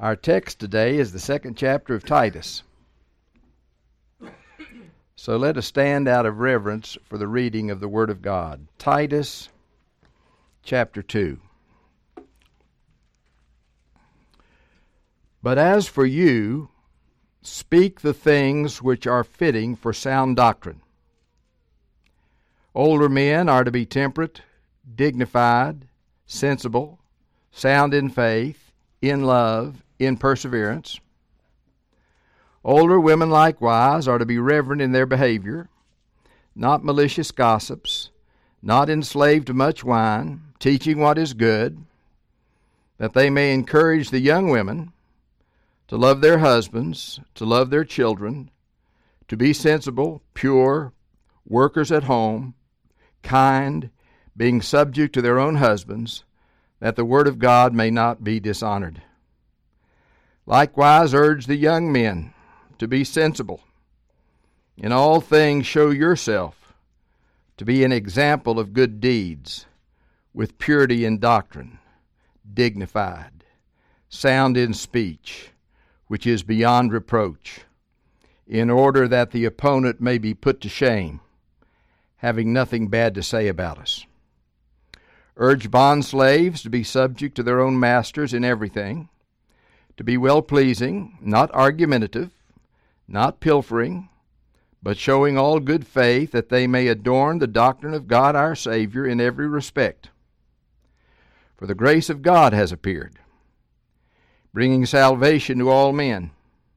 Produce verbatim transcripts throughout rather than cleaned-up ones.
Our text today is the second chapter of Titus. So let us stand out of reverence for the reading of the Word of God. Titus chapter two. But as for you, speak the things which are fitting for sound doctrine. Older men are to be temperate, dignified, sensible, sound in faith, in love, in perseverance. Older women likewise are to be reverent in their behavior, not malicious gossips, not enslaved to much wine, teaching what is good, that they may encourage the young women to love their husbands, to love their children, to be sensible, pure, workers at home, kind, being subject to their own husbands, that the word of God may not be dishonored. Likewise urge the young men to be sensible. In all things show yourself to be an example of good deeds, with purity in doctrine, dignified, sound in speech, which is beyond reproach, in order that the opponent may be put to shame, having nothing bad to say about us. Urge bondslaves to be subject to their own masters in everything, to be well-pleasing, not argumentative, not pilfering, but showing all good faith, that they may adorn the doctrine of God our Savior in every respect. For the grace of God has appeared, bringing salvation to all men,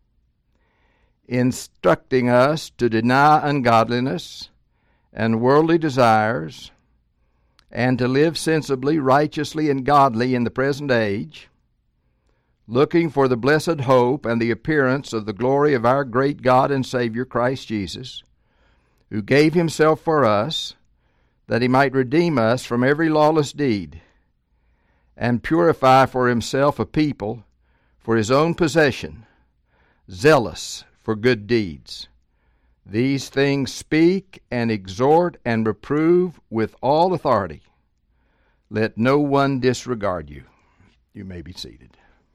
instructing us to deny ungodliness and worldly desires, and to live sensibly, righteously, and godly in the present age, looking for the blessed hope and the appearance of the glory of our great God and Savior Christ Jesus, who gave himself for us, that he might redeem us from every lawless deed, and purify for himself a people for his own possession, zealous for good deeds. These things speak and exhort and reprove with all authority. Let no one disregard you. You may be seated.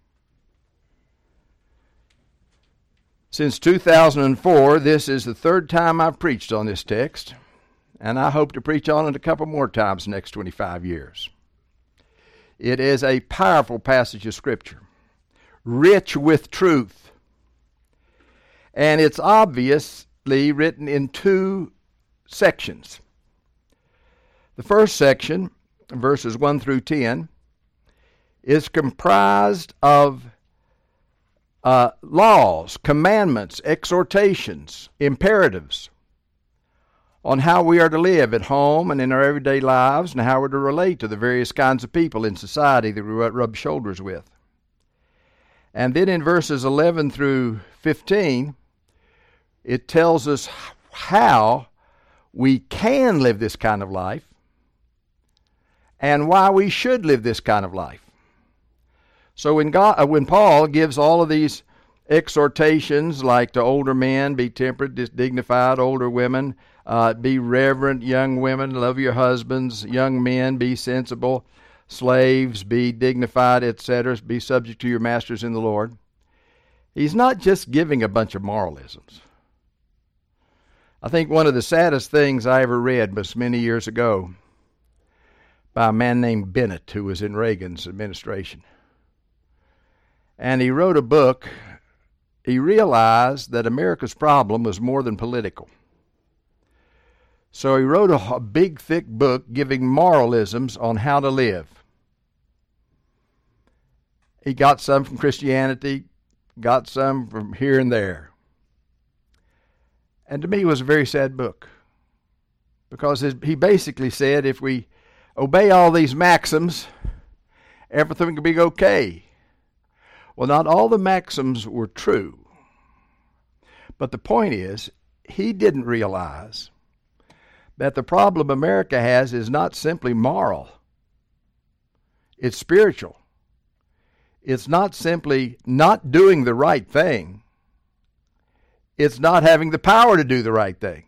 Since two thousand four, this is the third time I've preached on this text, and I hope to preach on it a couple more times the next twenty-five years. It is a powerful passage of Scripture, rich with truth, and it's obviously written in two sections. The first section, verses one through ten, is comprised of Uh, laws, commandments, exhortations, imperatives on how we are to live at home and in our everyday lives, and how we're to relate to the various kinds of people in society that we rub shoulders with. And then in verses eleven through fifteen, it tells us how we can live this kind of life and why we should live this kind of life. So when God, uh, when Paul gives all of these exhortations, like to older men, be temperate, dignified, older women, uh, be reverent, young women, love your husbands, young men, be sensible, slaves, be dignified, et cetera, be subject to your masters in the Lord. He's not just giving a bunch of moralisms. I think one of the saddest things I ever read was many years ago by a man named Bennett, who was in Reagan's administration. And he wrote a book. He realized that America's problem was more than political. So he wrote a, a big, thick book giving moralisms on how to live. He got some from Christianity, got some from here and there. And to me, it was a very sad book, because his, he basically said if we obey all these maxims, everything will be okay. Well, not all the maxims were true. But the point is, he didn't realize that the problem America has is not simply moral. It's spiritual. It's not simply not doing the right thing. It's not having the power to do the right thing.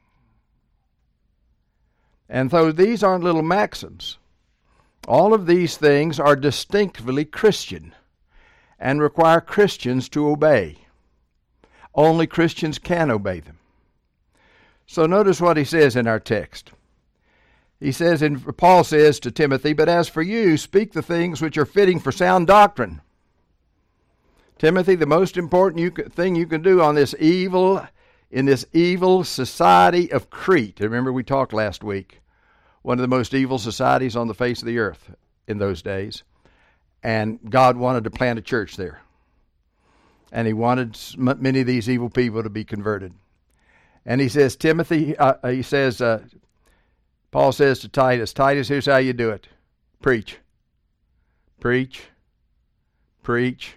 And so these aren't little maxims. All of these things are distinctively Christian. and require Christians to obey. Only Christians can obey them. So notice what he says in our text. He says, in, Paul says to Timothy, "But as for you, speak the things which are fitting for sound doctrine." Timothy, the most important you, thing you can do on this evil, in this evil society of Crete. Remember we talked last week, one of the most evil societies on the face of the earth in those days. And God wanted to plant a church there. And he wanted many of these evil people to be converted. And he says, Timothy, uh, he says, uh, Paul says to Titus, Titus, here's how you do it. Preach. Preach. Preach.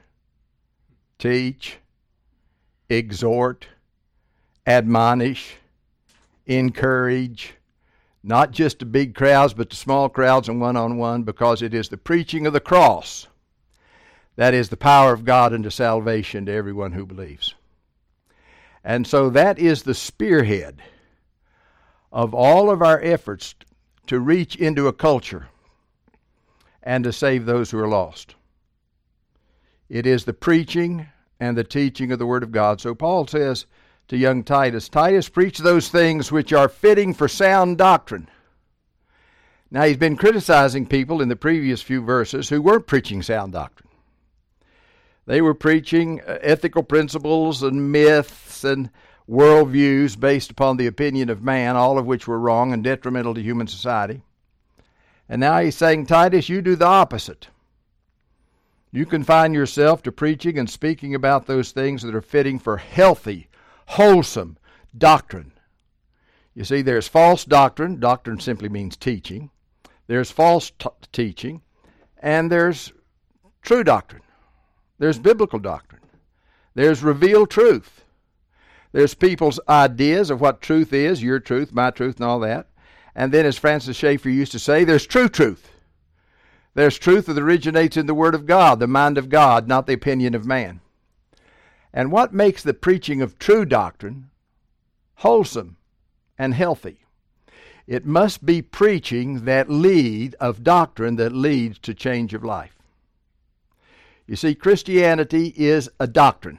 Teach. Exhort. Admonish. Encourage. Not just the big crowds, but the small crowds and one-on-one, because it is the preaching of the cross that is the power of God unto salvation to everyone who believes. And so that is the spearhead of all of our efforts to reach into a culture and to save those who are lost. It is the preaching and the teaching of the Word of God. So Paul says to young Titus, Titus, preach those things which are fitting for sound doctrine. Now he's been criticizing people in the previous few verses who weren't preaching sound doctrine. They were preaching ethical principles and myths and worldviews based upon the opinion of man, all of which were wrong and detrimental to human society. And now he's saying, Titus, you do the opposite. You confine yourself to preaching and speaking about those things that are fitting for healthy, wholesome doctrine. You see, there's false doctrine. Doctrine simply means teaching. There's false t- teaching. And there's true doctrine. There's biblical doctrine. There's revealed truth. There's people's ideas of what truth is, your truth, my truth, and all that. And then, as Francis Schaeffer used to say, there's true truth. There's truth that originates in the Word of God, the mind of God, not the opinion of man. And what makes the preaching of true doctrine wholesome and healthy? It must be preaching that lead, of doctrine that leads to change of life. You see, Christianity is a doctrine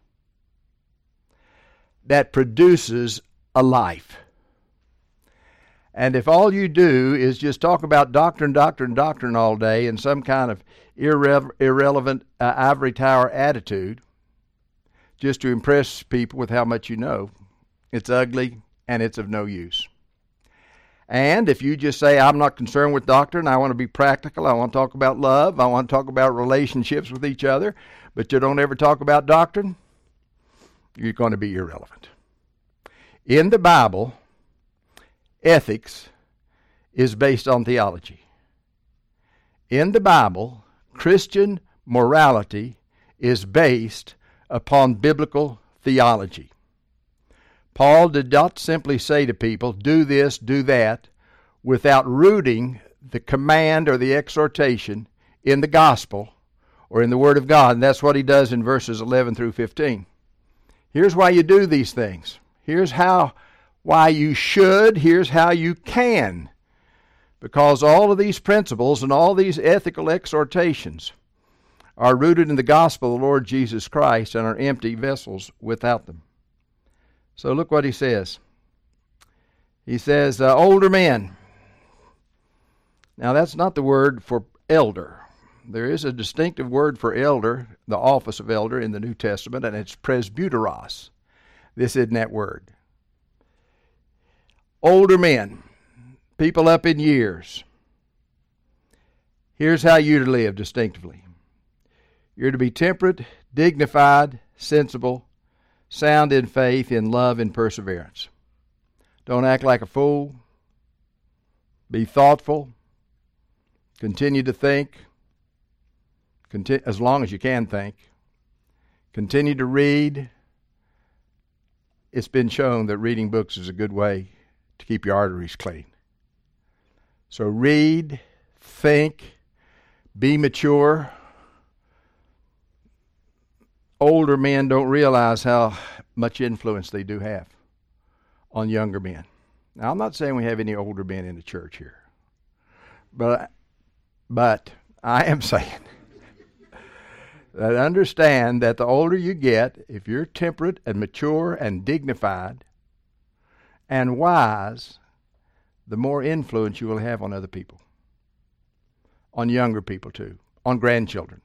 that produces a life. And if all you do is just talk about doctrine, doctrine, doctrine all day in some kind of irre- irrelevant uh, ivory tower attitude, just to impress people with how much you know, it's ugly and it's of no use. And if you just say, I'm not concerned with doctrine, I want to be practical, I want to talk about love, I want to talk about relationships with each other, but you don't ever talk about doctrine, you're going to be irrelevant. In the Bible, ethics is based on theology. In the Bible, Christian morality is based upon biblical theology. Paul did not simply say to people, do this, do that, without rooting the command or the exhortation in the gospel or in the Word of God. And that's what he does in verses eleven through fifteen. Here's why you do these things. Here's how, why you should. Here's how you can. Because all of these principles and all these ethical exhortations are rooted in the gospel of the Lord Jesus Christ and are empty vessels without them. So look what he says. He says, uh, older men. Now that's not the word for elder. There is a distinctive word for elder, the office of elder in the New Testament, and it's presbyteros. This isn't that word. Older men, people up in years. Here's how you're to live distinctively. You're to be temperate, dignified, sensible, sound in faith, in love, and perseverance. Don't act like a fool. Be thoughtful. Continue to think. Conti- as long as you can think. Continue to read. It's been shown that reading books is a good way to keep your arteries clean. So read, think, be mature. Older men don't realize how much influence they do have on younger men. Now, I'm not saying we have any older men in the church here, but but I am saying that understand that the older you get, if you're temperate and mature and dignified and wise, the more influence you will have on other people, on younger people too, on grandchildren.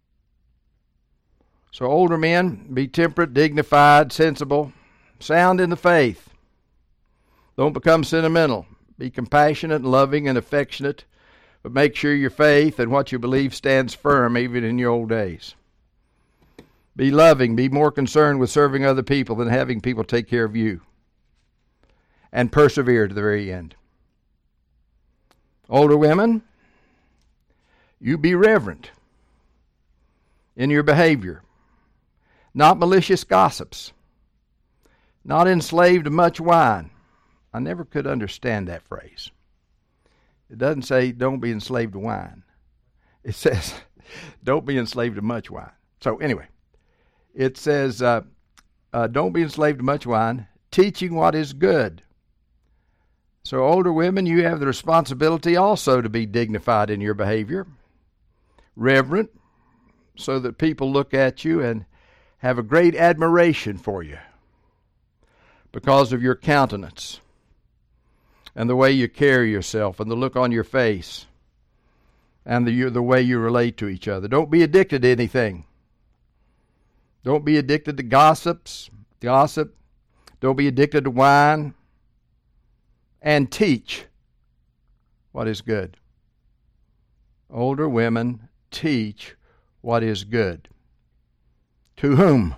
So older men, be temperate, dignified, sensible, sound in the faith. Don't become sentimental. Be compassionate, loving, and affectionate, but make sure your faith and what you believe stands firm even in your old days. Be loving. Be more concerned with serving other people than having people take care of you. And persevere to the very end. Older women, you be reverent in your behavior. Not malicious gossips. Not enslaved to much wine. I never could understand that phrase. It doesn't say don't be enslaved to wine. It says don't be enslaved to much wine. So anyway, it says uh, uh, don't be enslaved to much wine, teaching what is good. So older women, you have the responsibility also to be dignified in your behavior, reverent, so that people look at you and have a great admiration for you because of your countenance and the way you carry yourself and the look on your face and the, the way you relate to each other. Don't be addicted to anything. Don't be addicted to gossips, gossip. Don't be addicted to wine. And teach what is good. Older women, teach what is good. To whom?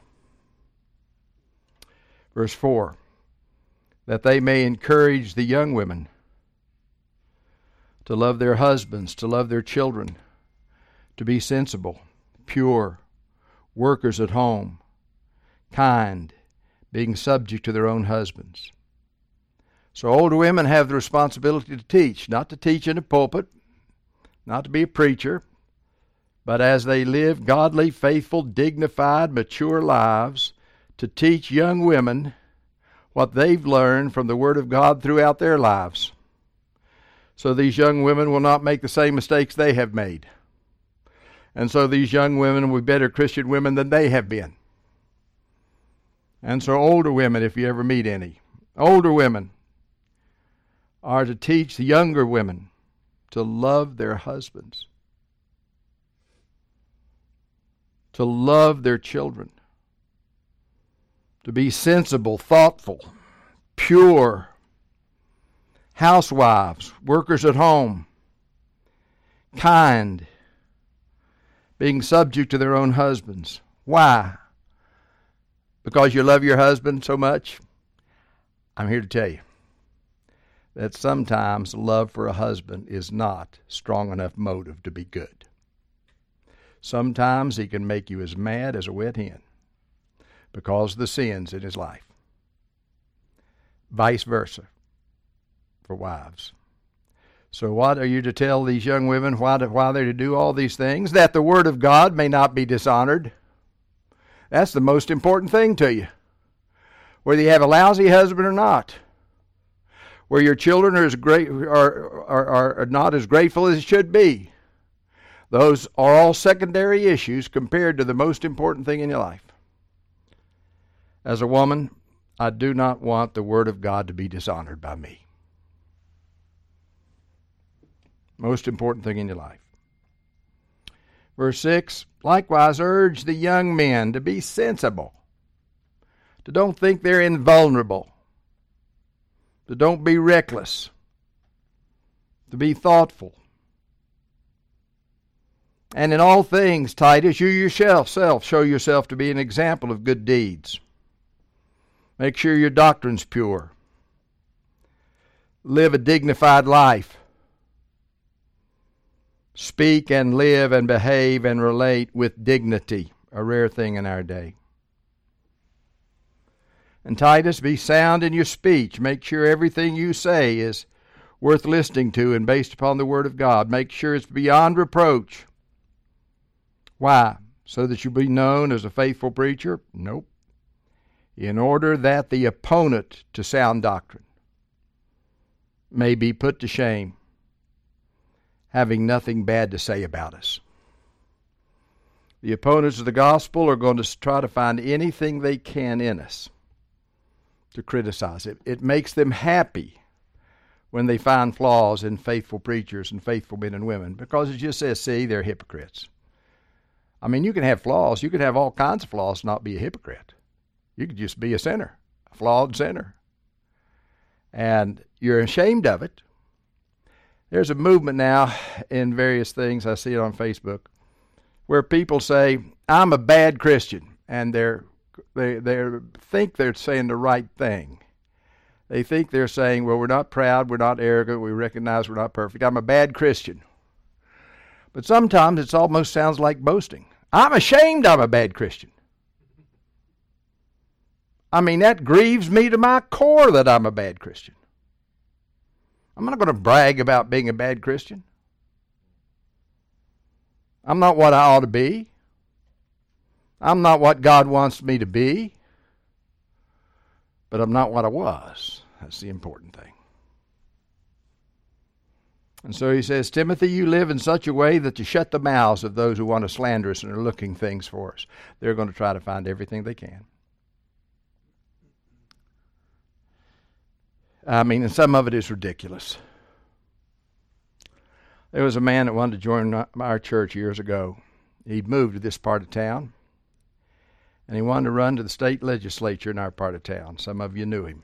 Verse four. That they may encourage the young women to love their husbands, to love their children, to be sensible, pure, workers at home, kind, being subject to their own husbands. So older women have the responsibility to teach, not to teach in a pulpit, not to be a preacher, but as they live godly, faithful, dignified, mature lives, to teach young women what they've learned from the Word of God throughout their lives. So these young women will not make the same mistakes they have made. And so these young women will be better Christian women than they have been. And so older women, if you ever meet any, older women are to teach the younger women to love their husbands, to love their children, to be sensible, thoughtful, pure, housewives, workers at home, kind, being subject to their own husbands. Why? Because you love your husband so much? I'm here to tell you that sometimes love for a husband is not strong enough motive to be good. Sometimes he can make you as mad as a wet hen because of the sins in his life. Vice versa for wives. So what are you to tell these young women why, to, why they're to do all these things? That the Word of God may not be dishonored. That's the most important thing to you. Whether you have a lousy husband or not. Where your children are, as great, are, are, are not as grateful as it should be. Those are all secondary issues compared to the most important thing in your life. As a woman, I do not want the Word of God to be dishonored by me. Most important thing in your life. Verse six, likewise urge the young men to be sensible, to don't think they're invulnerable, to don't be reckless, to be thoughtful. And in all things, Titus, you yourself self, show yourself to be an example of good deeds. Make sure your doctrine's pure. Live a dignified life. Speak and live and behave and relate with dignity, a rare thing in our day. And Titus, be sound in your speech. Make sure everything you say is worth listening to and based upon the Word of God. Make sure it's beyond reproach. Why? So that you be known as a faithful preacher? Nope. In order that the opponent to sound doctrine may be put to shame, having nothing bad to say about us. The opponents of the gospel are going to try to find anything they can in us to criticize it. It makes them happy when they find flaws in faithful preachers and faithful men and women, because it just says, see, they're hypocrites. I mean, you can have flaws. You can have all kinds of flaws and not be a hypocrite. You could just be a sinner, a flawed sinner. And you're ashamed of it. There's a movement now in various things, I see it on Facebook, where people say, I'm a bad Christian, and they're, they they think they're saying the right thing. They think they're saying, well, we're not proud, we're not arrogant, we recognize we're not perfect. I'm a bad Christian. But sometimes it almost sounds like boasting. I'm ashamed I'm a bad Christian. I mean, that grieves me to my core that I'm a bad Christian. I'm not going to brag about being a bad Christian. I'm not what I ought to be. I'm not what God wants me to be. But I'm not what I was. That's the important thing. And so he says, Timothy, you live in such a way that you shut the mouths of those who want to slander us and are looking things for us. They're going to try to find everything they can. I mean, and some of it is ridiculous. There was a man that wanted to join our church years ago. He'd moved to this part of town, and he wanted to run to the state legislature in our part of town. Some of you knew him.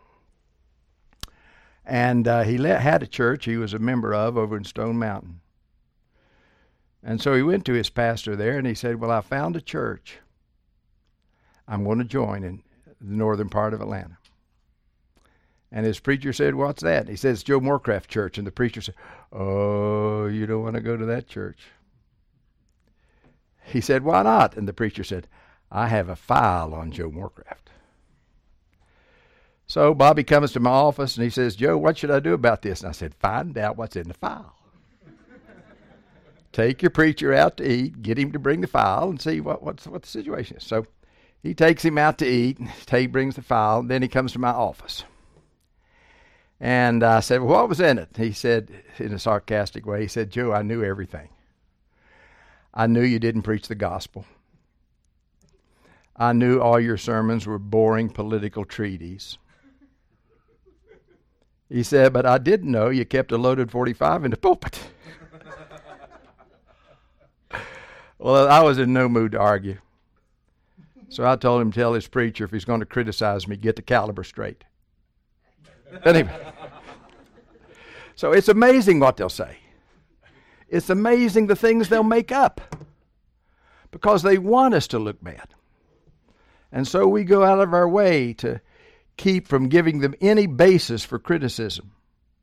And uh, he let, had a church he was a member of over in Stone Mountain. And so he went to his pastor there, and he said, well, I found a church I'm going to join in the northern part of Atlanta. And his preacher said, what's that? He said, it's Joe Moorcraft Church. And the preacher said, oh, you don't want to go to that church. He said, why not? And the preacher said, I have a file on Joe Moorcraft. So Bobby comes to my office and he says, Joe, what should I do about this? And I said, find out what's in the file. Take your preacher out to eat, get him to bring the file and see what, what's, what the situation is. So he takes him out to eat, he brings the file, and then he comes to my office. And I said, well, what was in it? He said, in a sarcastic way, he said, Joe, I knew everything. I knew you didn't preach the gospel. I knew all your sermons were boring political treaties. He said, but I didn't know you kept a loaded forty-five in the pulpit. Well, I was in no mood to argue. So I told him to tell his preacher if he's going to criticize me, get the caliber straight. Anyway, so it's amazing what they'll say. It's amazing the things they'll make up because they want us to look bad. And so we go out of our way to keep from giving them any basis for criticism.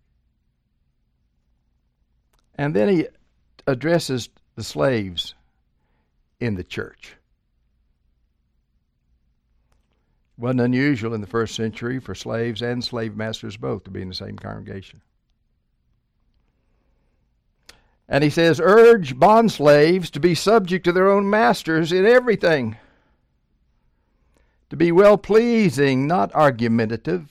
And then he addresses the slaves in the church. It wasn't unusual in the first century for slaves and slave masters both to be in the same congregation. And he says, urge bondslaves to be subject to their own masters in everything, to be well-pleasing, not argumentative,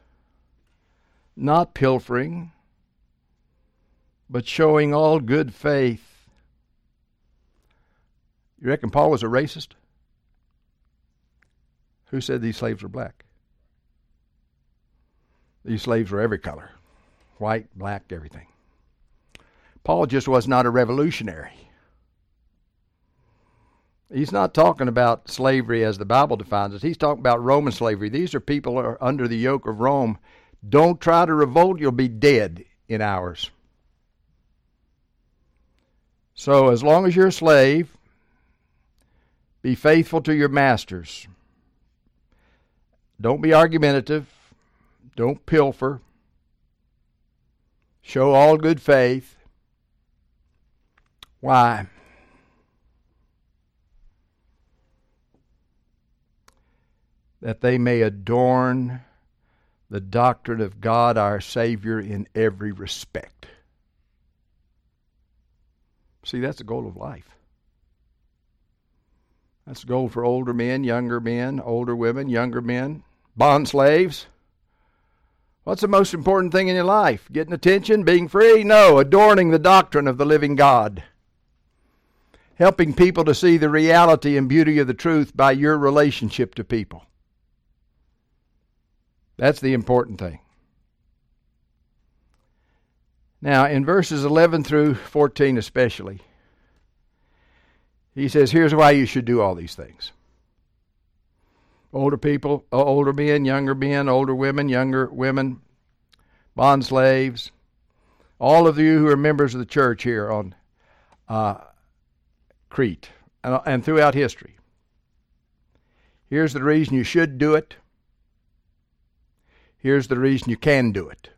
not pilfering, but showing all good faith. You reckon Paul was a racist? Who said these slaves were black? These slaves were every color. White, black, everything. Paul just was not a revolutionary. He's not talking about slavery as the Bible defines it. He's talking about Roman slavery. These are people who are under the yoke of Rome. Don't try to revolt. You'll be dead in hours. So as long as you're a slave, be faithful to your masters. Don't be argumentative. Don't pilfer. Show all good faith. Why? That they may adorn the doctrine of God our Savior in every respect. See, that's the goal of life. That's the goal for older men, younger men, older women, younger men, bond slaves. What's the most important thing in your life? Getting attention, being free? No, adorning the doctrine of the living God. helping people to see the reality and beauty of the truth by your relationship to people. That's the important thing. Now, in verses eleven through fourteen especially, he says, here's why you should do all these things. Older people, older men, younger men, older women, younger women, bond slaves, all of you who are members of the church here on uh, Crete and, and throughout history. Here's the reason you should do it. Here's the reason you can do it.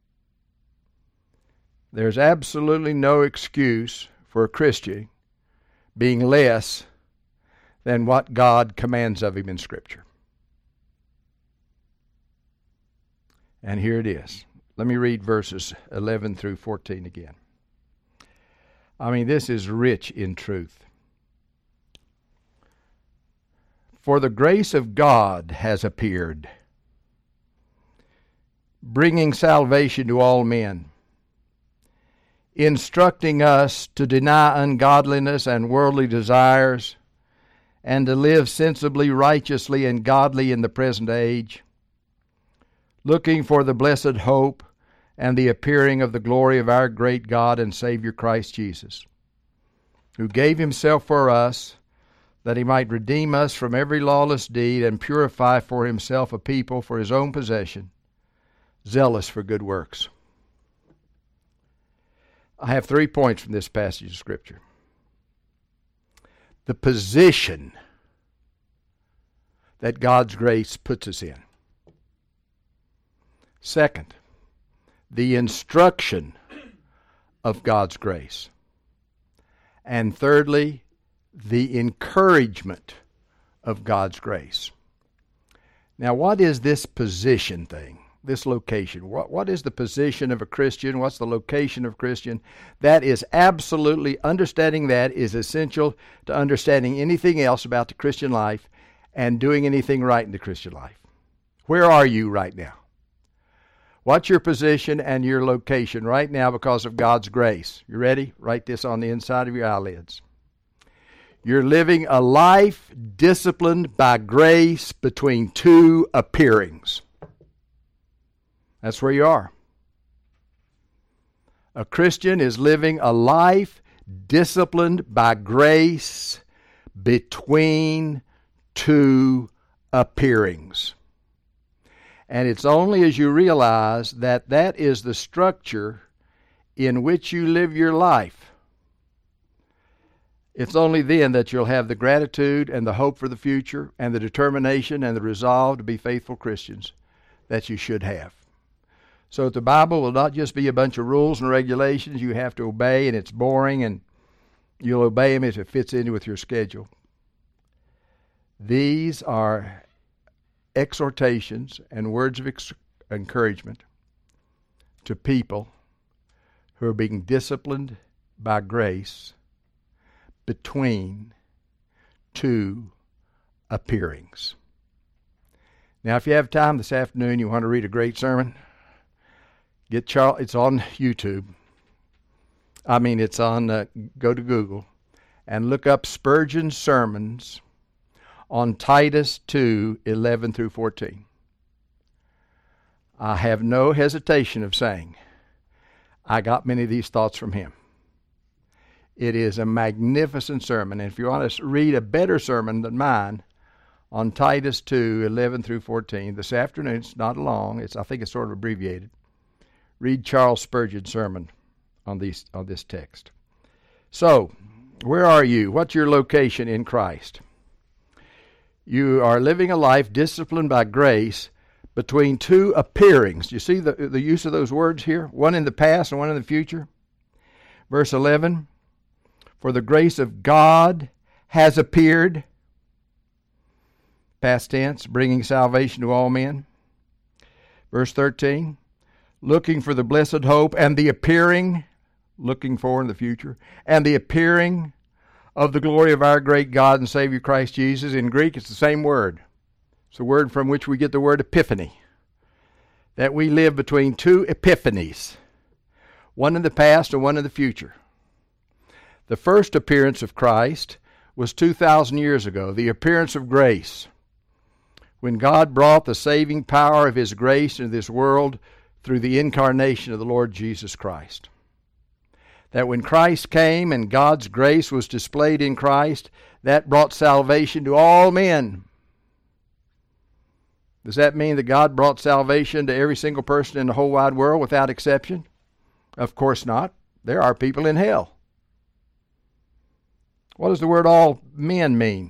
There's absolutely no excuse for a Christian being less than what God commands of him in Scripture. And here it is. Let me read verses eleven through fourteen again. I mean, this is rich in truth. For the grace of God has appeared, bringing salvation to all men, instructing us to deny ungodliness and worldly desires, and to live sensibly, righteously, and godly in the present age, looking for the blessed hope and the appearing of the glory of our great God and Savior Christ Jesus, who gave himself for us, that he might redeem us from every lawless deed and purify for himself a people for his own possession, zealous for good works. I have three points from this passage of Scripture. The position that God's grace puts us in. Second, the instruction of God's grace. And thirdly, the encouragement of God's grace. Now, what is this position thing? This location. What, what is the position of a Christian? What's the location of a Christian? That is absolutely, understanding that is essential to understanding anything else about the Christian life and doing anything right in the Christian life. Where are you right now? What's your position and your location right now because of God's grace? You ready? Write this on the inside of your eyelids. You're living a life disciplined by grace between two appearings. That's where you are. A Christian is living a life disciplined by grace between two appearings. And it's only as you realize that that is the structure in which you live your life, it's only then that you'll have the gratitude and the hope for the future and the determination and the resolve to be faithful Christians that you should have. So the Bible will not just be a bunch of rules and regulations you have to obey and it's boring and you'll obey them if it fits in with your schedule. These are exhortations and words of ex- encouragement to people who are being disciplined by grace between two appearings. Now, if you have time this afternoon, you want to read a great sermon, get Charles. It's on YouTube. I mean, it's on, uh, go to Google and look up Spurgeon's sermons on Titus two, eleven through fourteen. I have no hesitation of saying I got many of these thoughts from him. It is a magnificent sermon. And if you want to read a better sermon than mine on Titus two, eleven through fourteen, this afternoon, it's not long. It's I think it's sort of abbreviated. Read Charles Spurgeon's sermon on these on this text. So, where are you? What's your location in Christ? You are living a life disciplined by grace between two appearings. You see the, the use of those words here? One in the past and one in the future. Verse eleven, for the grace of God has appeared, past tense, bringing salvation to all men. Verse thirteen, looking for the blessed hope and the appearing, looking for in the future, and the appearing of the glory of our great God and Savior Christ Jesus. In Greek, it's the same word. It's the word from which we get the word epiphany. That we live between two epiphanies, one in the past and one in the future. The first appearance of Christ was two thousand years ago, the appearance of grace, when God brought the saving power of His grace into this world through the incarnation of the Lord Jesus Christ. That when Christ came and God's grace was displayed in Christ, that brought salvation to all men. Does that mean that God brought salvation to every single person in the whole wide world without exception? Of course not. There are people in hell. What does the word all men mean?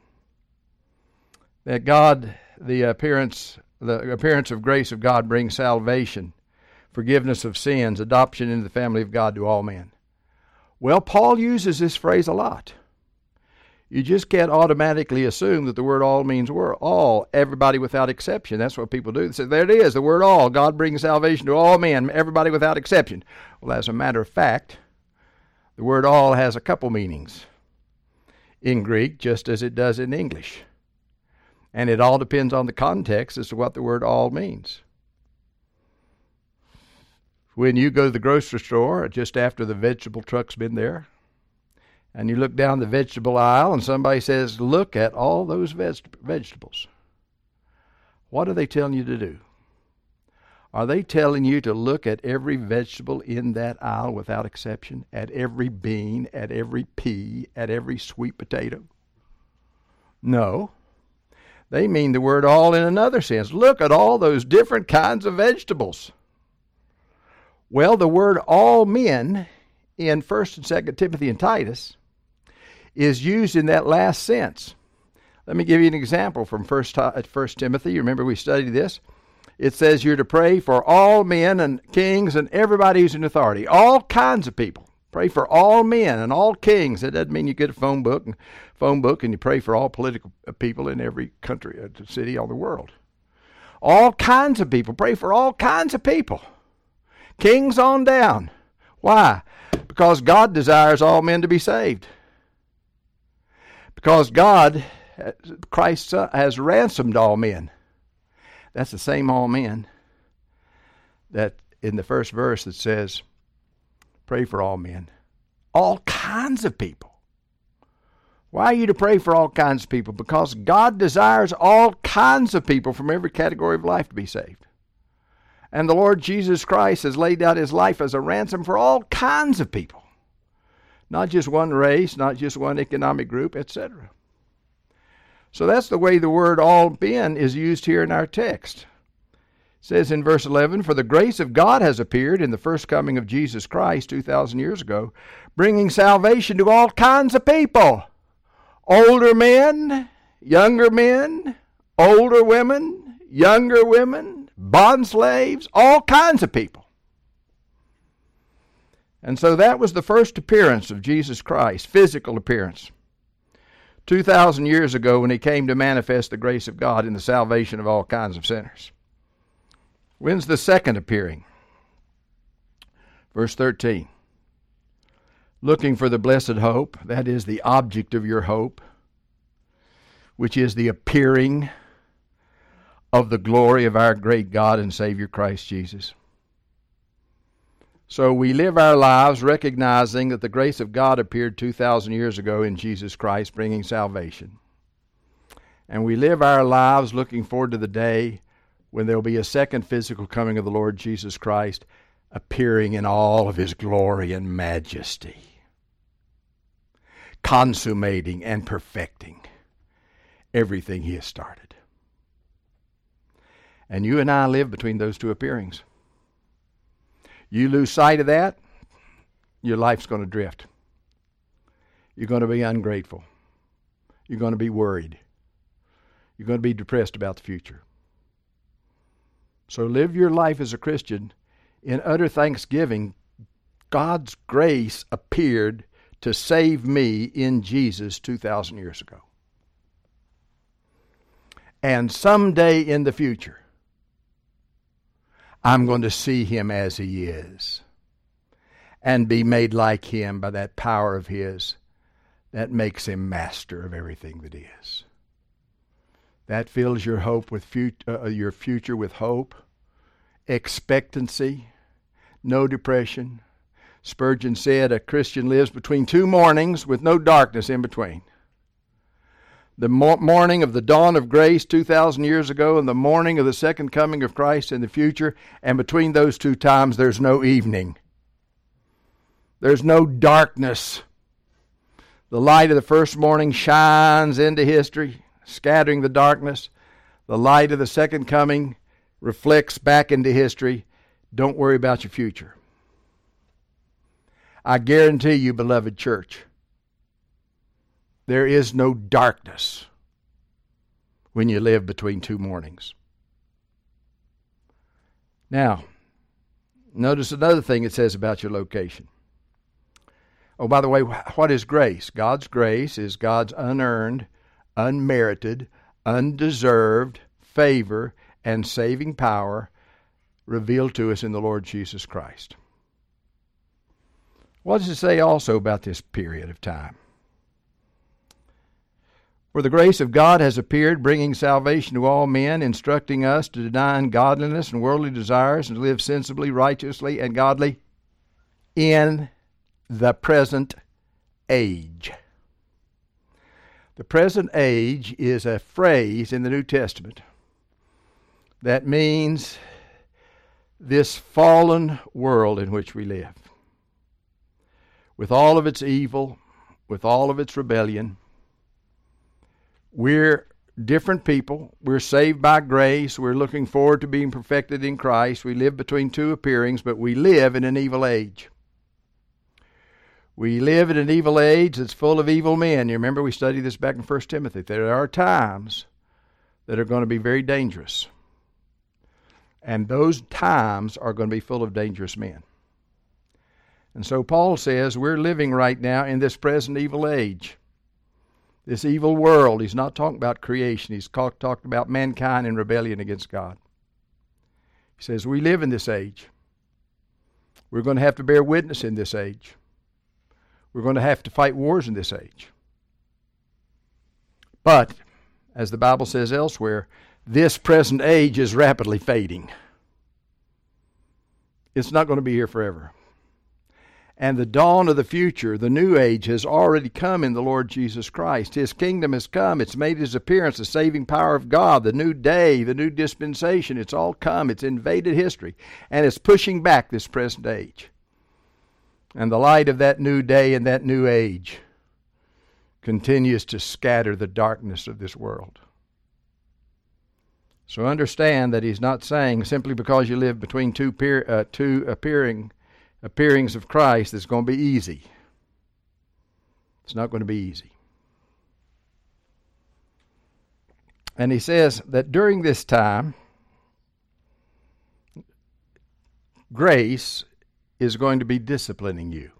That God, the appearance, the appearance of grace of God brings salvation, forgiveness of sins, adoption into the family of God to all men. Well, Paul uses this phrase a lot. You just can't automatically assume that the word all means we're all, everybody without exception. That's what people do. They say, there it is, the word all. God brings salvation to all men, everybody without exception. Well, as a matter of fact, the word all has a couple meanings in Greek, just as it does in English. And it all depends on the context as to what the word all means. When you go to the grocery store, just after the vegetable truck's been there, and you look down the vegetable aisle and somebody says, look at all those veg- vegetables. What are they telling you to do? Are they telling you to look at every vegetable in that aisle without exception? At every bean, at every pea, at every sweet potato? No. They mean the word all in another sense. Look at all those different kinds of vegetables. Well, the word all men in First and Second Timothy and Titus is used in that last sense. Let me give you an example from First Timothy. You remember we studied this? It says you're to pray for all men and kings and everybody who's in authority. All kinds of people. Pray for all men and all kings. That doesn't mean you get a phone book and phone book and you pray for all political people in every country, uh, city on the world. All kinds of people. Pray for all kinds of people. Kings on down. Why? Because God desires all men to be saved. Because God, Christ has ransomed all men. That's the same all men that in the first verse that says, pray for all men. All kinds of people. Why are you to pray for all kinds of people? Because God desires all kinds of people from every category of life to be saved. And the Lord Jesus Christ has laid out His life as a ransom for all kinds of people. Not just one race, not just one economic group, et cetera. So that's the way the word all men is used here in our text. It says in verse eleven, for the grace of God has appeared in the first coming of Jesus Christ two thousand years ago, bringing salvation to all kinds of people. Older men, younger men, older women, younger women, bond slaves, all kinds of people. And so that was the first appearance of Jesus Christ, physical appearance, two thousand years ago when He came to manifest the grace of God in the salvation of all kinds of sinners. When's the second appearing? Verse thirteen. Looking for the blessed hope, that is the object of your hope, which is the appearing of the glory of our great God and Savior Christ Jesus. So we live our lives recognizing that the grace of God appeared two thousand years ago in Jesus Christ, bringing salvation. And we live our lives looking forward to the day when there will be a second physical coming of the Lord Jesus Christ, appearing in all of His glory and majesty, consummating and perfecting everything He has started. And you and I live between those two appearings. You lose sight of that, your life's going to drift. You're going to be ungrateful. You're going to be worried. You're going to be depressed about the future. So live your life as a Christian in utter thanksgiving. God's grace appeared to save me in Jesus two thousand years ago. And someday in the future, I'm going to see Him as He is and be made like Him by that power of His that makes Him master of everything that is. That fills your hope with fut- uh, your future with hope, expectancy, no depression, Spurgeon said a Christian lives between two mornings with no darkness in between. The morning of the dawn of grace two thousand years ago and the morning of the second coming of Christ in the future, and between those two times there's no evening. There's no darkness. The light of the first morning shines into history, scattering the darkness. The light of the second coming reflects back into history. Don't worry about your future. I guarantee you, beloved church, there is no darkness when you live between two mornings. Now, notice another thing it says about your location. Oh, by the way, what is grace? God's grace is God's unearned, unmerited, undeserved favor and saving power revealed to us in the Lord Jesus Christ. What does it say also about this period of time? For the grace of God has appeared, bringing salvation to all men, instructing us to deny ungodliness and worldly desires and to live sensibly, righteously, and godly in the present age. The present age is a phrase in the New Testament that means this fallen world in which we live. With all of its evil, with all of its rebellion, we're different people. We're saved by grace. We're looking forward to being perfected in Christ. We live between two appearings, but we live in an evil age. We live in an evil age that's full of evil men. You remember we studied this back in First Timothy. There are times that are going to be very dangerous. And those times are going to be full of dangerous men. And so Paul says we're living right now in this present evil age. This evil world. He's not talking about creation. He's talk, talking about mankind in rebellion against God. He says we live in this age. We're going to have to bear witness in this age. We're going to have to fight wars in this age. But, as the Bible says elsewhere, this present age is rapidly fading. It's not going to be here forever. And the dawn of the future, the new age, has already come in the Lord Jesus Christ. His kingdom has come. It's made His appearance, the saving power of God, the new day, the new dispensation. It's all come. It's invaded history. And it's pushing back this present age. And the light of that new day and that new age continues to scatter the darkness of this world. So understand that He's not saying simply because you live between two, peer, uh, two appearing appearings of Christ it's going to be easy. It's not going to be easy. And He says that during this time, grace is going to be disciplining you.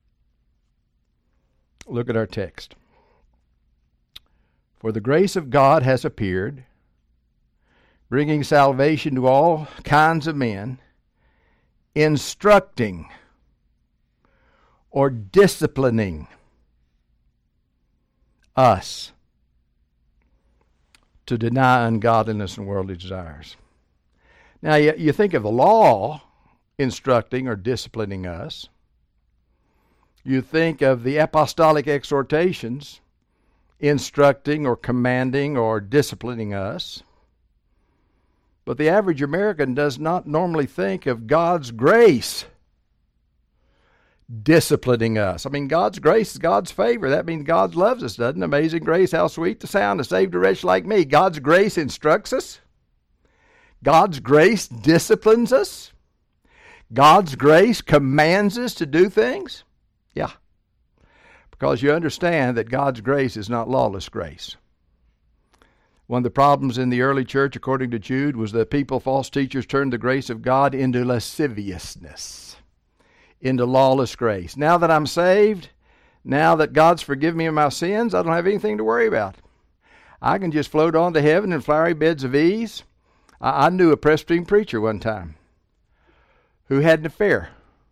Look at our text. For the grace of God has appeared, bringing salvation to all kinds of men, instructing or disciplining us to deny ungodliness and worldly desires. Now, you, you think of the law instructing or disciplining us. You think of the apostolic exhortations instructing or commanding or disciplining us. But the average American does not normally think of God's grace disciplining us. I mean, God's grace is God's favor. That means God loves us, doesn't it? Amazing grace, how sweet the sound to save a wretch like me. God's grace instructs us. God's grace disciplines us. God's grace commands us to do things. Yeah. Because you understand that God's grace is not lawless grace. One of the problems in the early church, according to Jude, was that people, false teachers, turned the grace of God into lasciviousness, into lawless grace. Now that I'm saved, now that God's forgiven me of my sins, I don't have anything to worry about. I can just float on to heaven in flowery beds of ease. I, I knew a Presbyterian preacher one time who had an affair.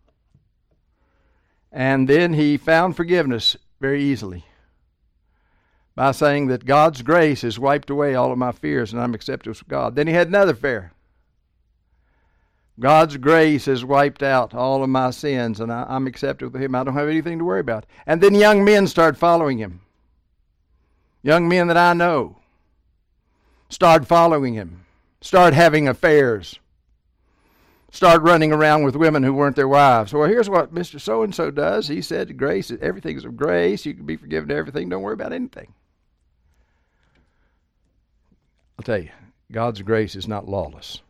And then he found forgiveness very easily by saying that God's grace has wiped away all of my fears and I'm accepted with God. Then he had another affair. God's grace has wiped out all of my sins, and I, I'm accepted with Him. I don't have anything to worry about. And then young men start following Him. Young men that I know start following Him, start having affairs, start running around with women who weren't their wives. Well, here's what Mister So-and-so does. He said grace, everything's of grace. You can be forgiven everything. Don't worry about anything. I'll tell you, God's grace is not lawless.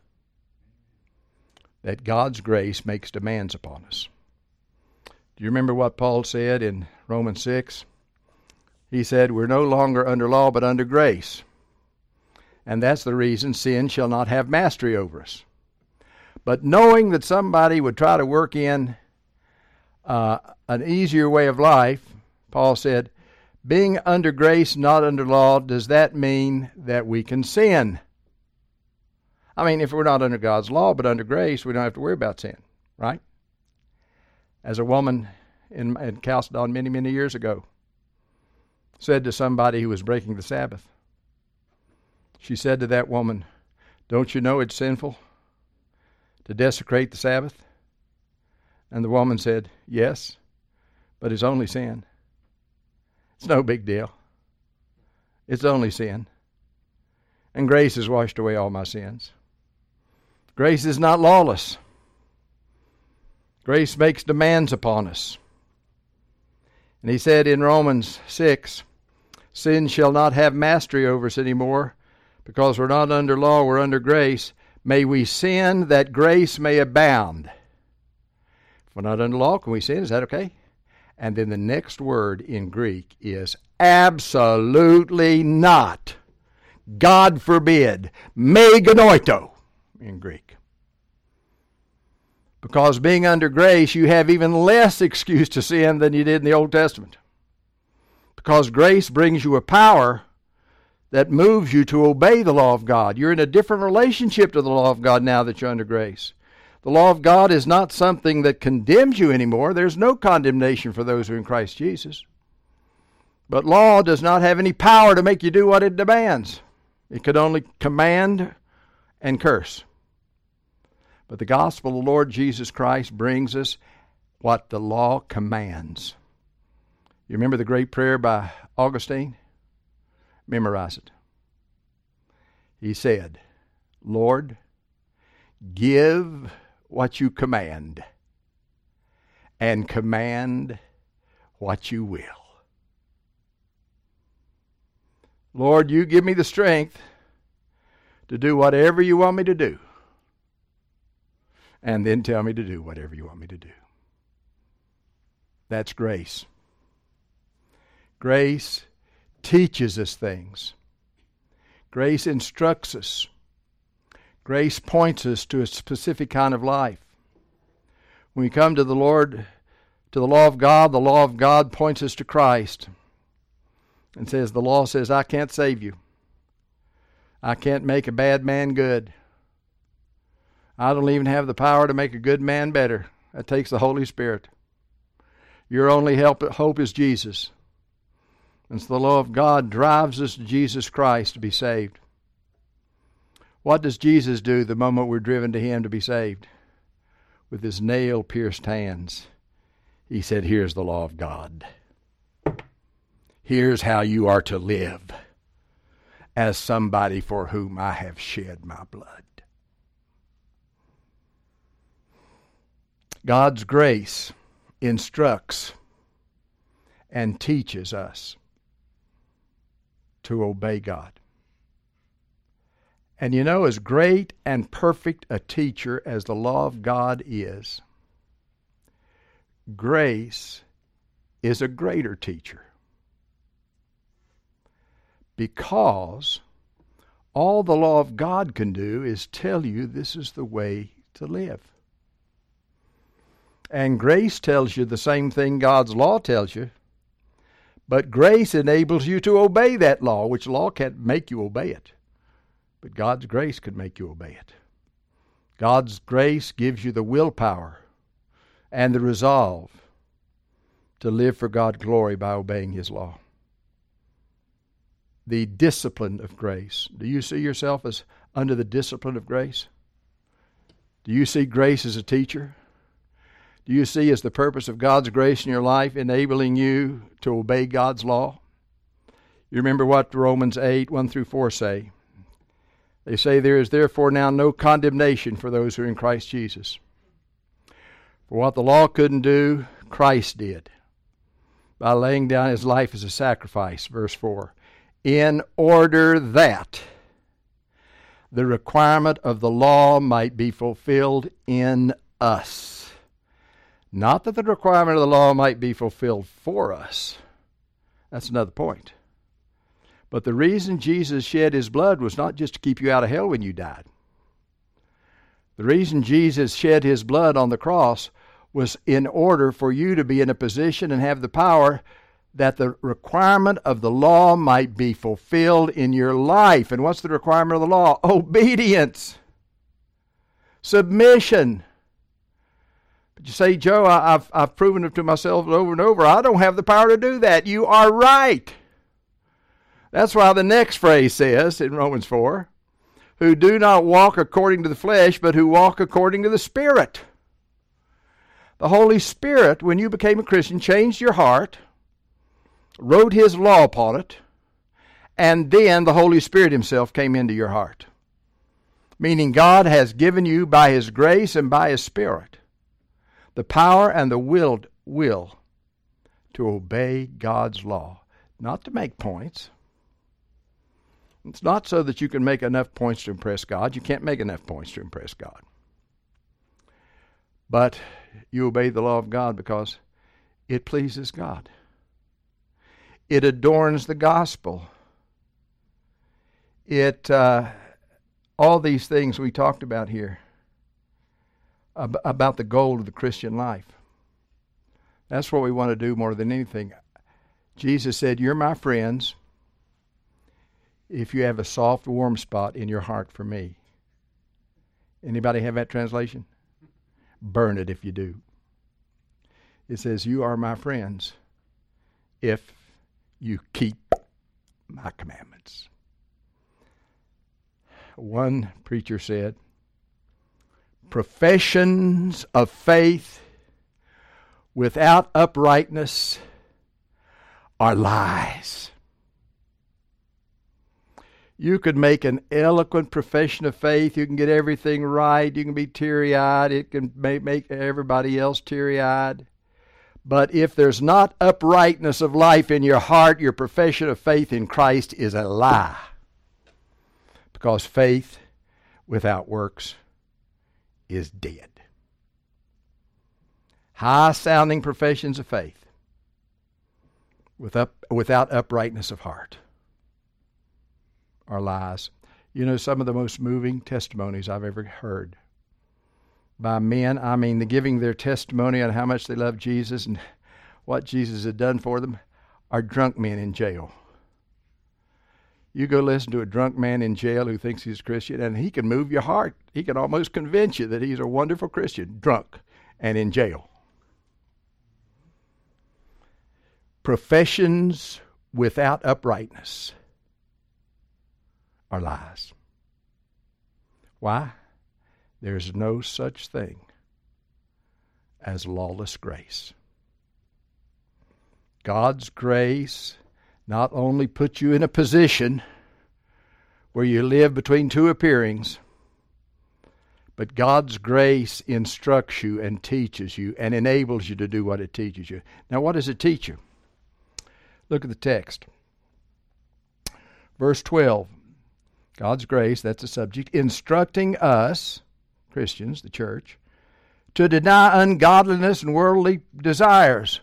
That God's grace makes demands upon us. Do you remember what Paul said in Romans six? He said, we're no longer under law, but under grace. And that's the reason sin shall not have mastery over us. But knowing that somebody would try to work in uh, an easier way of life, Paul said, being under grace, not under law, does that mean that we can sin? I mean, if we're not under God's law, but under grace, we don't have to worry about sin, right? As a woman in, in Chalcedon many, many years ago said to somebody who was breaking the Sabbath, she said to that woman, don't you know it's sinful to desecrate the Sabbath? And the woman said, yes, but it's only sin. It's no big deal. It's only sin. And grace has washed away all my sins. Grace is not lawless. Grace makes demands upon us. And he said in Romans six, sin shall not have mastery over us anymore, because we're not under law, we're under grace. May we sin that grace may abound. If we're not under law, can we sin? Is that okay? And then the next word in Greek is absolutely not. God forbid. Me genoito in Greek. Because being under grace, you have even less excuse to sin than you did in the Old Testament. Because grace brings you a power that moves you to obey the law of God. You're in a different relationship to the law of God now that you're under grace. The law of God is not something that condemns you anymore. There's no condemnation for those who are in Christ Jesus. But law does not have any power to make you do what it demands. It could only command and curse. But the gospel of the Lord Jesus Christ brings us what the law commands. You remember the great prayer by Augustine? Memorize it. He said, Lord, give what you command, and command what you will. Lord, you give me the strength to do whatever you want me to do, and then tell me to do whatever you want me to do. That's grace. Grace teaches us things. Grace instructs us. Grace points us to a specific kind of life. When we come to the Lord, to the law of God, the law of God points us to Christ and says, the law says, I can't save you. I can't make a bad man good. I don't even have the power to make a good man better. That takes the Holy Spirit. Your only help, hope is Jesus. And so the law of God drives us to Jesus Christ to be saved. What does Jesus do the moment we're driven to Him to be saved? With His nail-pierced hands, He said, here's the law of God. Here's how you are to live as somebody for whom I have shed my blood. God's grace instructs and teaches us to obey God. And you know, as great and perfect a teacher as the law of God is, grace is a greater teacher. Because all the law of God can do is tell you this is the way to live. And grace tells you the same thing God's law tells you. But grace enables you to obey that law, which law can't make you obey it. But God's grace can make you obey it. God's grace gives you the willpower and the resolve to live for God's glory by obeying His law. The discipline of grace. Do you see yourself as under the discipline of grace? Do you see grace as a teacher? Do you see as the purpose of God's grace in your life enabling you to obey God's law? You remember what Romans eight, one through four say. They say, there is therefore now no condemnation for those who are in Christ Jesus. For what the law couldn't do, Christ did, by laying down his life as a sacrifice, verse four, in order that the requirement of the law might be fulfilled in us. Not that the requirement of the law might be fulfilled for us. That's another point. But the reason Jesus shed his blood was not just to keep you out of hell when you died. The reason Jesus shed his blood on the cross was in order for you to be in a position and have the power that the requirement of the law might be fulfilled in your life. And what's the requirement of the law? Obedience. Submission. But you say, Joe, I, I've, I've proven it to myself over and over. I don't have the power to do that. You are right. That's why the next phrase says in Romans four, who do not walk according to the flesh, but who walk according to the Spirit. The Holy Spirit, when you became a Christian, changed your heart, wrote his law upon it, and then the Holy Spirit himself came into your heart. Meaning God has given you by his grace and by his Spirit the power and the will, will to obey God's law. Not to make points. It's not so that you can make enough points to impress God. You can't make enough points to impress God. But you obey the law of God because it pleases God. It adorns the gospel. It, uh, all these things we talked about here, ab- about the goal of the Christian life. That's what we want to do more than anything. Jesus said, you're my friends if you have a soft, warm spot in your heart for me. Anybody have that translation? Burn it if you do. It says, you are my friends if you keep my commandments. One preacher said, professions of faith without uprightness are lies. You could make an eloquent profession of faith. You can get everything right. You can be teary-eyed. It can make, make everybody else teary-eyed. But if there's not uprightness of life in your heart, your profession of faith in Christ is a lie. Because faith without works is dead. High-sounding professions of faith with up, without uprightness of heart are lies. You know, some of the most moving testimonies I've ever heard by men, I mean, the giving their testimony on how much they love Jesus and what Jesus had done for them, are drunk men in jail. You go listen to a drunk man in jail who thinks he's a Christian, and he can move your heart. He can almost convince you that he's a wonderful Christian, drunk and in jail. Professions without uprightness are lies. Why? There's no such thing as lawless grace. God's grace not only puts you in a position where you live between two appearings, but God's grace instructs you and teaches you and enables you to do what it teaches you. Now, what does it teach you? Look at the text. Verse twelve. God's grace, that's the subject, instructing us, Christians, the church, to deny ungodliness and worldly desires.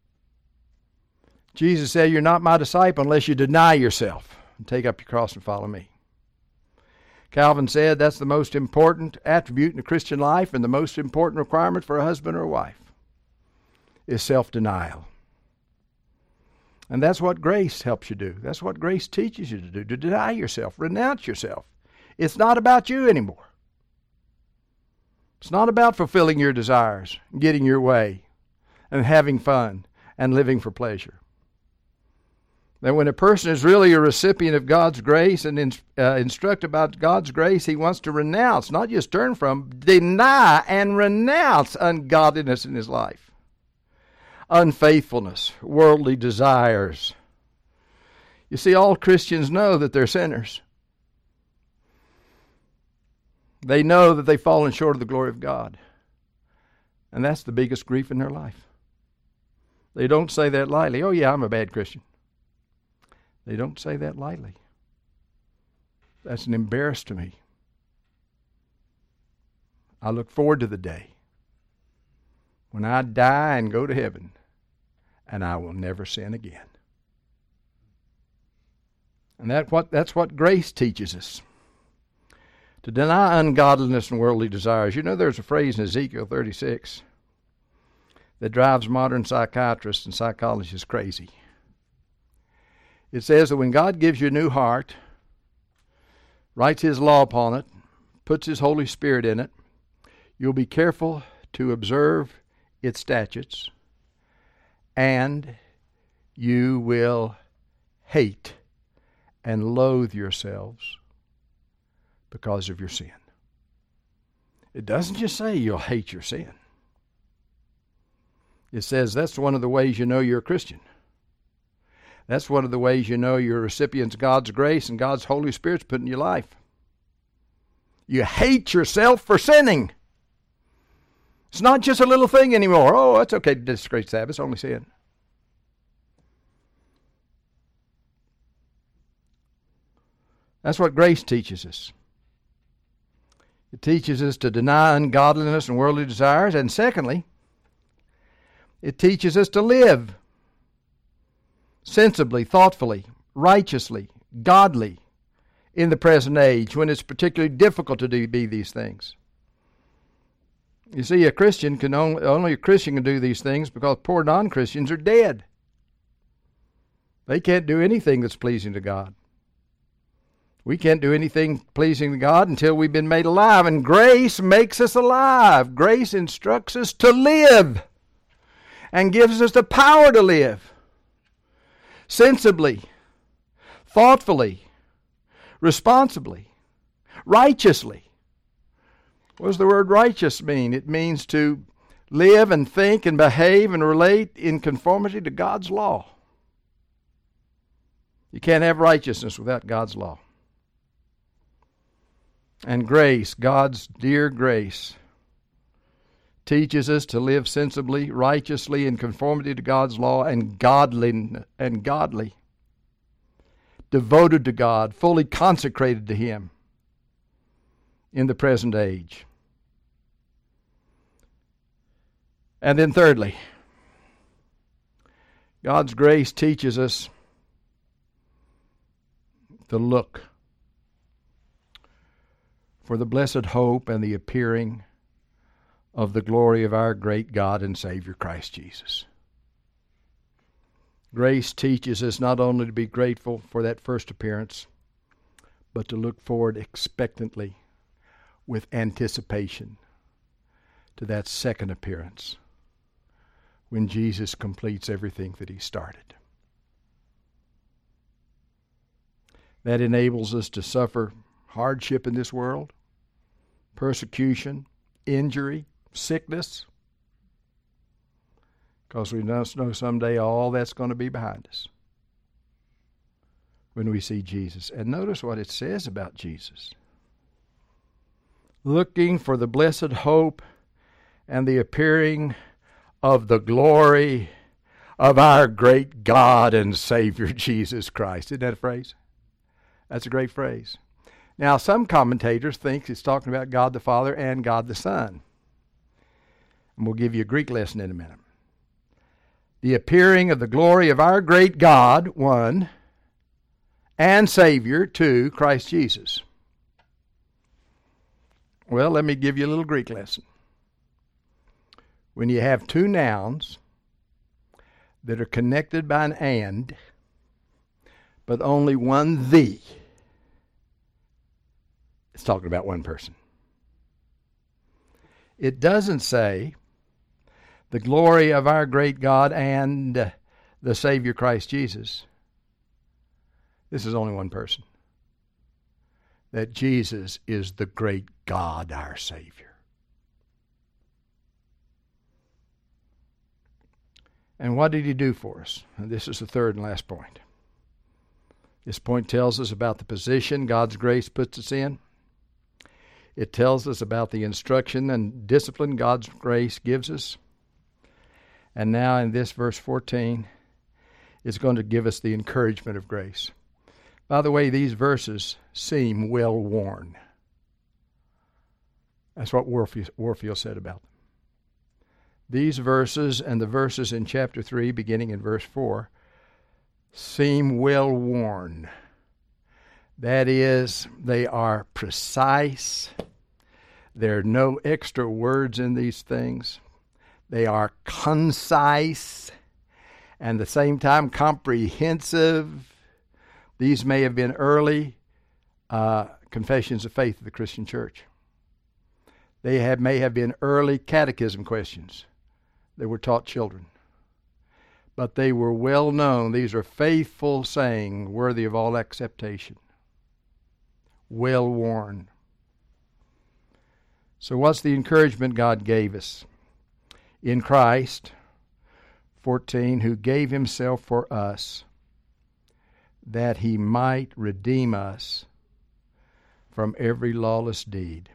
Jesus said, you're not my disciple unless you deny yourself and take up your cross and follow me. Calvin said that's the most important attribute in the Christian life and the most important requirement for a husband or a wife is self-denial. And that's what grace helps you do. That's what grace teaches you to do, to deny yourself, renounce yourself. It's not about you anymore. It's not about fulfilling your desires, getting your way, and having fun, and living for pleasure. That when a person is really a recipient of God's grace and in, uh, instructed about God's grace, he wants to renounce, not just turn from, deny and renounce ungodliness in his life. Unfaithfulness, worldly desires. You see, all Christians know that they're sinners. They know that they've fallen short of the glory of God. And that's the biggest grief in their life. They don't say that lightly. Oh yeah, I'm a bad Christian. They don't say that lightly. That's an embarrass to me. I look forward to the day when I die and go to heaven, and I will never sin again. And that what that's what grace teaches us. To deny ungodliness and worldly desires. You know, there's a phrase in Ezekiel thirty-six that drives modern psychiatrists and psychologists crazy. It says that when God gives you a new heart, writes His law upon it, puts His Holy Spirit in it, you'll be careful to observe its statutes, and you will hate and loathe yourselves because of your sin. It doesn't just say you'll hate your sin. It says that's one of the ways you know you're a Christian. That's one of the ways you know you're recipients of God's grace and God's Holy Spirit's put in your life. You hate yourself for sinning. It's not just a little thing anymore. Oh, it's okay to disgrace Sabbath. It's only sin. That's what grace teaches us. It teaches us to deny ungodliness and worldly desires. And secondly, it teaches us to live sensibly, thoughtfully, righteously, godly in the present age when it's particularly difficult to do, be these things. You see, a Christian can only, only a Christian can do these things because poor non-Christians are dead. They can't do anything that's pleasing to God. We can't do anything pleasing to God until we've been made alive, and grace makes us alive. Grace instructs us to live and gives us the power to live sensibly, thoughtfully, responsibly, righteously. What does the word righteous mean? It means to live and think and behave and relate in conformity to God's law. You can't have righteousness without God's law. And grace, God's dear grace, teaches us to live sensibly, righteously, in conformity to God's law, and godly, and godly, devoted to God, fully consecrated to Him in the present age. And then thirdly, God's grace teaches us to look for the blessed hope and the appearing of the glory of our great God and Savior Christ Jesus. Grace teaches us not only to be grateful for that first appearance, but to look forward expectantly with anticipation to that second appearance when Jesus completes everything that He started. That enables us to suffer hardship in this world, persecution, injury, sickness, because we must know someday all that's going to be behind us when we see Jesus. And notice what it says about Jesus. Looking for the blessed hope and the appearing of the glory of our great God and Savior Jesus Christ. Isn't that a phrase? That's a great phrase. Now, some commentators think it's talking about God the Father and God the Son. And we'll give you a Greek lesson in a minute. The appearing of the glory of our great God, one, and Savior, two, Christ Jesus. Well, let me give you a little Greek lesson. When you have two nouns that are connected by an and, but only one the, it's talking about one person. It doesn't say the glory of our great God and the Savior Christ Jesus. This is only one person. That Jesus is the great God, our Savior. And what did he do for us? And this is the third and last point. This point tells us about the position God's grace puts us in. It tells us about the instruction and discipline God's grace gives us. And now in this verse fourteen, it's going to give us the encouragement of grace. By the way, these verses seem well worn. That's what Warfield, Warfield said about them. These verses and the verses in chapter three, beginning in verse four, seem well worn. That is, they are precise. There are no extra words in these things. They are concise and at the same time comprehensive. These may have been early uh, confessions of faith of the Christian church. They have, may have been early catechism questions that were taught children. But they were well known. These are faithful sayings, worthy of all acceptation. Well worn. So what's the encouragement God gave us? In Christ, fourteen, who gave himself for us, that he might redeem us from every lawless deed.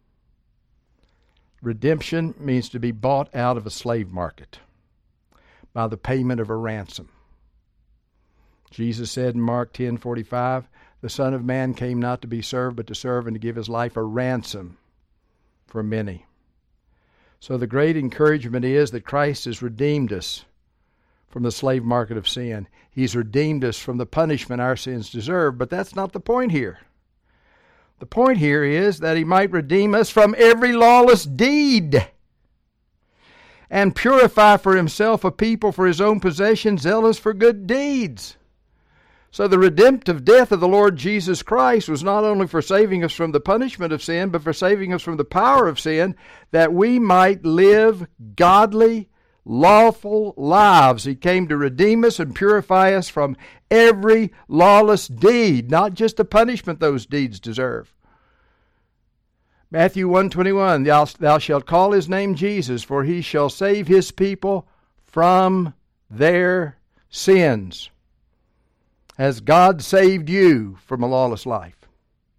Redemption means to be bought out of a slave market by the payment of a ransom. Jesus said in Mark ten forty-five, the Son of Man came not to be served, but to serve and to give his life a ransom for many. So the great encouragement is that Christ has redeemed us from the slave market of sin. He's redeemed us from the punishment our sins deserve, but that's not the point here. The point here is that he might redeem us from every lawless deed and purify for himself a people for his own possession, zealous for good deeds. So the redemptive death of the Lord Jesus Christ was not only for saving us from the punishment of sin, but for saving us from the power of sin, that we might live godly, lawful lives. He came to redeem us and purify us from every lawless deed, not just the punishment those deeds deserve. Matthew one twenty-one, thou, thou shalt call his name Jesus, for he shall save his people from their sins. Has God saved you from a lawless life?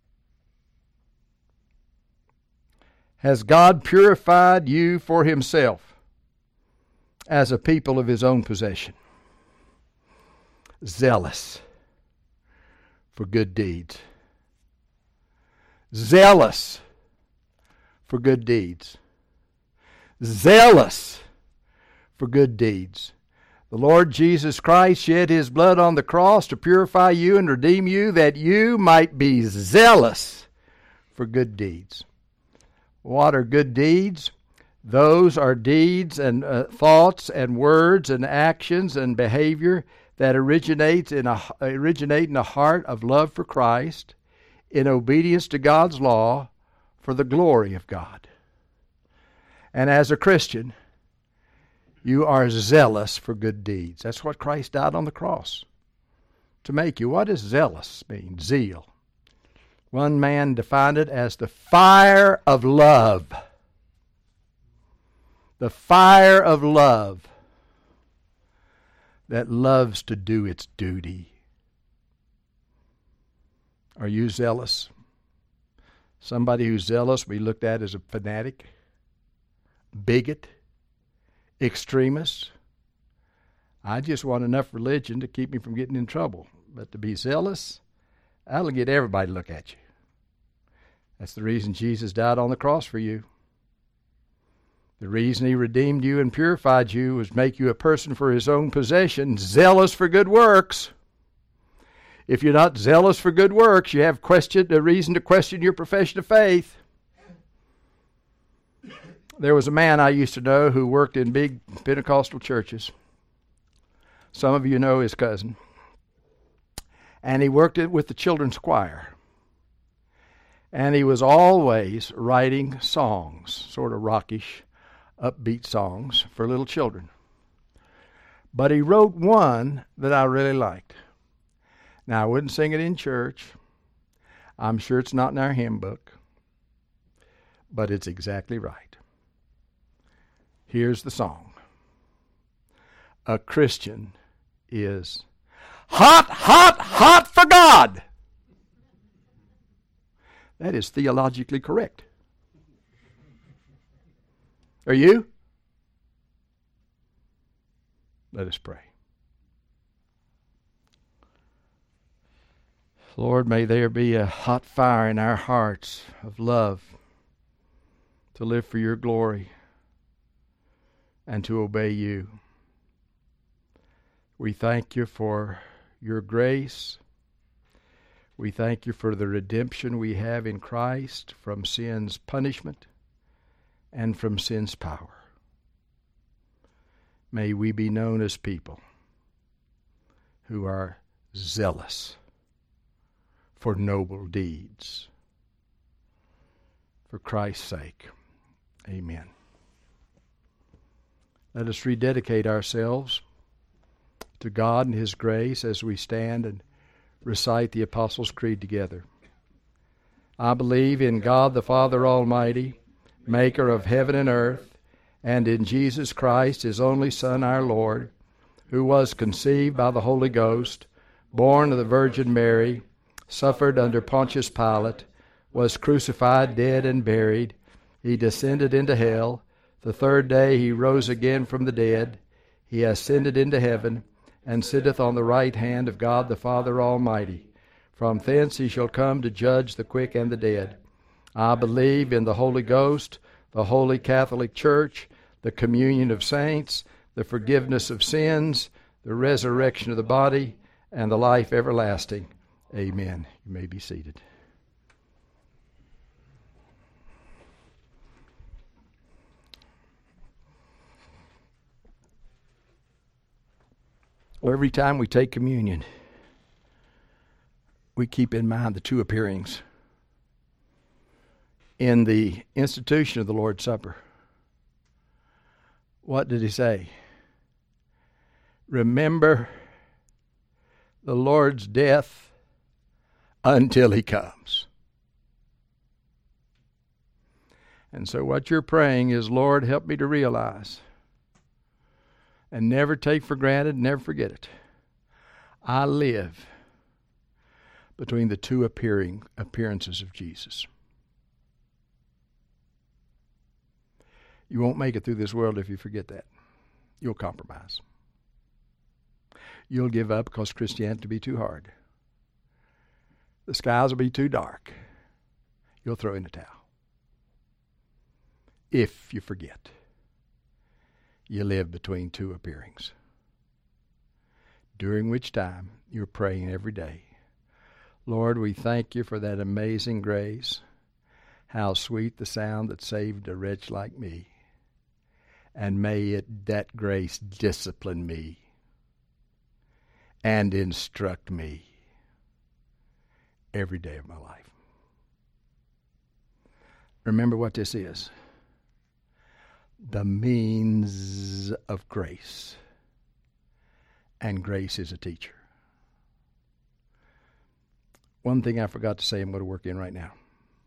Has God purified you for himself as a people of his own possession? Zealous for good deeds. Zealous for good deeds. Zealous for good deeds. The Lord Jesus Christ shed his blood on the cross to purify you and redeem you, that you might be zealous for good deeds. What are good deeds? Those are deeds and uh, thoughts and words and actions and behavior that originates in a, originate in a heart of love for Christ, in obedience to God's law, for the glory of God. And as a Christian, you are zealous for good deeds. That's what Christ died on the cross to make you. What does zealous mean? Zeal. One man defined it as the fire of love. The fire of love that loves to do its duty. Are you zealous? Somebody who's zealous be looked at as a fanatic, bigot, extremist. I just want enough religion to keep me from getting in trouble. But to be zealous, that'll get everybody to look at you. That's the reason Jesus died on the cross for you. The reason he redeemed you and purified you was make you a person for his own possession, zealous for good works. If you're not zealous for good works, you have question, a reason to question your profession of faith. There was a man I used to know who worked in big Pentecostal churches. Some of you know his cousin. And he worked it with the children's choir. And he was always writing songs, sort of rockish, upbeat songs for little children. But he wrote one that I really liked. Now, I wouldn't sing it in church. I'm sure it's not in our hymn book. But it's exactly right. Here's the song. A Christian is hot, hot, hot for God. That is theologically correct. Are you? Let us pray. Lord, may there be a hot fire in our hearts of love to live for your glory and to obey you. We thank you for your grace. We thank you for the redemption we have in Christ from sin's punishment and from sin's power. May we be known as people who are zealous for noble deeds. For Christ's sake, amen. Let us rededicate ourselves to God and His grace as we stand and recite the Apostles' Creed together. I believe in God the Father Almighty, maker of heaven and earth, and in Jesus Christ, His only Son, our Lord, who was conceived by the Holy Ghost, born of the Virgin Mary, suffered under Pontius Pilate, was crucified, dead, and buried. He descended into hell. The third day He rose again from the dead. He ascended into heaven, and sitteth on the right hand of God the Father Almighty. From thence He shall come to judge the quick and the dead. I believe in the Holy Ghost, the Holy Catholic Church, the communion of saints, the forgiveness of sins, the resurrection of the body, and the life everlasting. Amen. You may be seated. Well, every time we take communion, we keep in mind the two appearings in the institution of the Lord's Supper. What did He say? Remember the Lord's death until He comes. And so what you're praying is, Lord, help me to realize and never take for granted, never forget it. I live between the two appearing appearances of Jesus. You won't make it through this world if you forget that. You'll compromise. You'll give up because Christianity will be too hard. The skies will be too dark. You'll throw in the towel. If you forget, you live between two appearings, during which time you're praying every day, Lord, we thank you for that amazing grace. How sweet the sound that saved a wretch like me. And may it, that grace discipline me and instruct me every day of my life. Remember what this is. The means of grace. And grace is a teacher. One thing I forgot to say, I'm going to work in right now.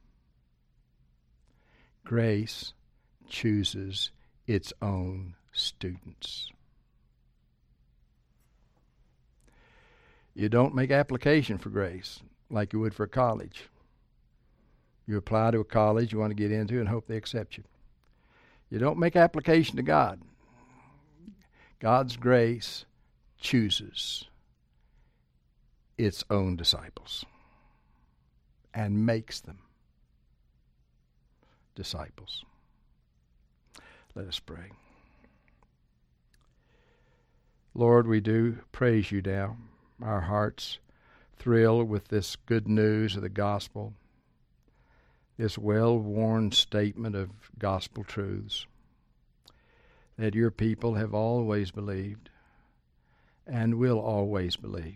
Grace chooses its own students. You don't make application for grace like you would for college. You apply to a college you want to get into and hope they accept you. You don't make application to God. God's grace chooses its own disciples and makes them disciples. Let us pray. Lord, we do praise you now. Our hearts thrill with this good news of the gospel, this well-worn statement of gospel truths that your people have always believed and will always believe.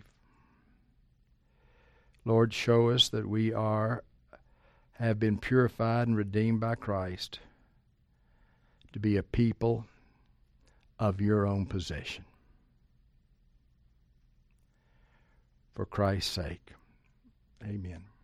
Lord, show us that we are, have been purified and redeemed by Christ to be a people of your own possession. for Christ's sake. Amen.